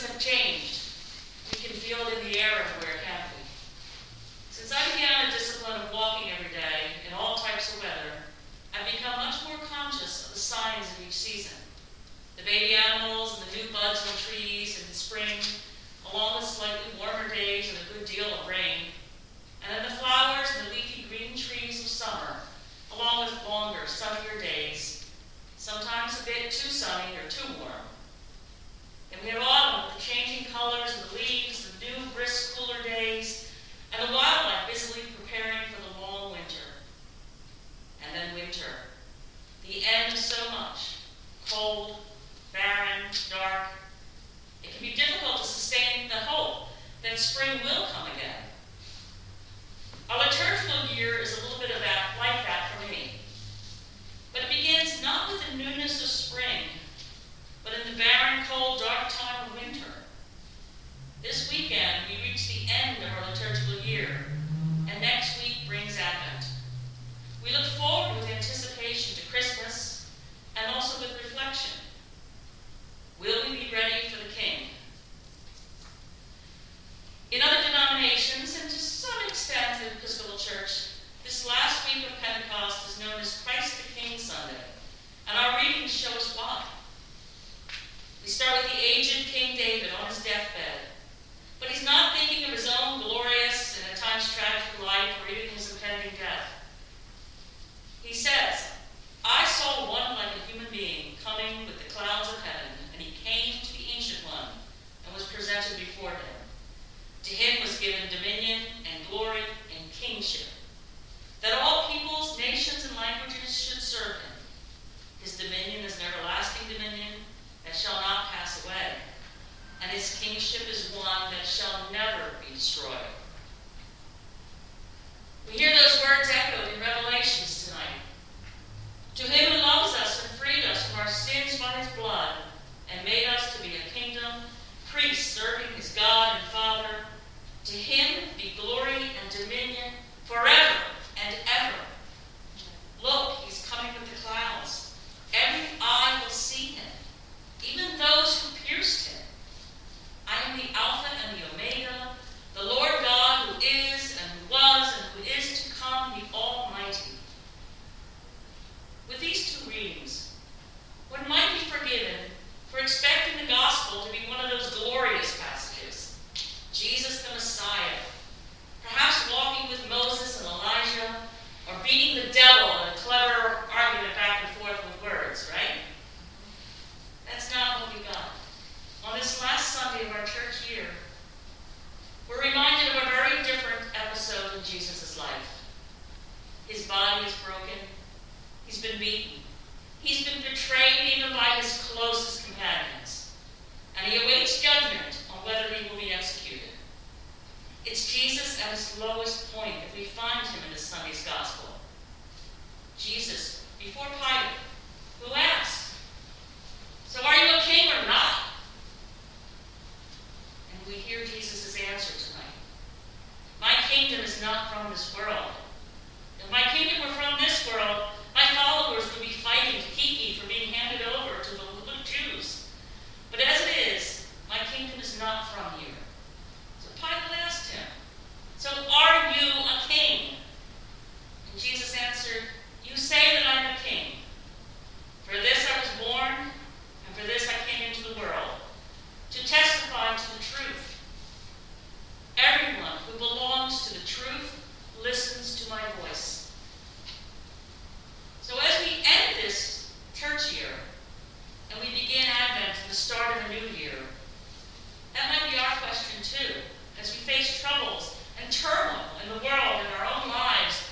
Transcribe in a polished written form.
seasons have changed. We can feel it in the air everywhere, can't we? Since I began a discipline of walking every day in all types of weather, I've become much more conscious of the signs of each season. The baby animals and the new buds on trees in spring, along with slightly warmer days and a good deal of rain, and then the flowers and the leafy green trees of summer, along with longer, sunnier days, sometimes a bit too sunny or too warm. And we have autumn with the changing colors of the leaves, the new, brisk, cooler days, and the wildlife busily preparing for the long winter. And then winter, the end of so much, cold, barren, dark. It can be difficult to sustain the hope that spring will come again. Our liturgical year is a little bit like that for me. But it begins not with the newness of spring, but in the barren, cold, dark time of winter. This weekend, we reach the end of our liturgical year, and next week brings Advent. We look forward with anticipation to Christmas, and also with reflection. Will we be ready for the King? In other denominations, and to some extent in the Episcopal Church, this last week of Pentecost is known as Christ the King Sunday, and our readings show us why. We start with the aged King David on his deathbed, but he's not thinking of his own glorious and at times tragic life or even his impending death. He says, "I saw one like a human being coming with the clouds of heaven, and he came to the Ancient One and was presented before him. To him was given dominion and glory and kingship, that all peoples, nations, and languages should serve him. His dominion is an everlasting dominion that shall not pass away, and his kingship is one that shall never be destroyed." We hear those words echoed in Revelations tonight. To him who loves us and freed us from our sins by his blood, and made us to be a kingdom, priests serving his God and Father, to him be glory and dominion forever and ever. Look, he's coming with the clouds. Every eye will see him, even those who pierced him. I am the Alpha and the Omega, the Lord God who is and who was and who is to come, the Almighty. With these two readings, one might be forgiven for expecting the gospel to be one of those glorious passages. Jesus the Messiah, perhaps walking with Moses and Elijah, or beating the devil in a clever argument back and forth with words, right? That's not what we got. On this last Sunday of our church year, we're reminded of a very different episode in Jesus' life. His body is broken. He's been beaten. He's been betrayed even by his closest companions. And he awaits judgment on whether he will be executed. It's Jesus at his lowest point if we find him in this Sunday's gospel. Jesus before Pilate, who asked, "So are you a king or not?" And we hear Jesus' answer tonight. "My kingdom is not from this world. If my kingdom were from this world, my followers would be fighting to keep me from being handed over to the Jews. But as it is, my kingdom is not from here." So Pilate asked him, "So are you a king?" And Jesus answered, "You say that I'm a king. For this I was born, and for this I came into the world, to testify to the truth. Everyone who belongs to the truth listens to my voice." So as we end this church year, and we begin Advent and the start of a new year, that might be our question too, as we face troubles and turmoil in the world and our own lives